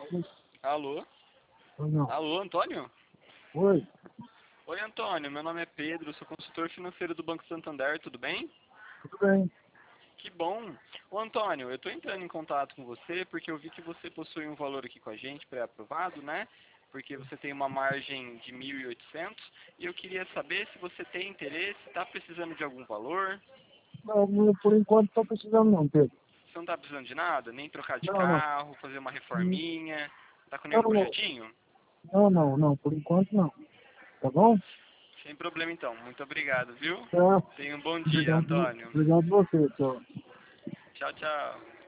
Alô? Ou não? Alô, Antônio? Oi, Oi, Antônio. Meu nome é Pedro, sou consultor financeiro do Banco Santander, tudo bem? tudo bem? Que bom. Ô, Antônio, eu estou entrando em contato com você porque eu vi que você possui um valor aqui com a gente pré-aprovado, né? Porque você tem uma margem de 1.800 e eu queria saber se você tem interesse, está precisando de algum valor. Não, por enquanto estou precisando não, Pedro. Você não está precisando de nada? Nem trocar de Não, não. carro, fazer uma Hum, reforminha? Tá com Não, nenhum não, projetinho? não, por enquanto não. Tá bom? Sem problema então. Muito obrigado, viu? Tá. Tenha um bom dia, Obrigado, Antônio. obrigado você, tchau. Tchau, tchau.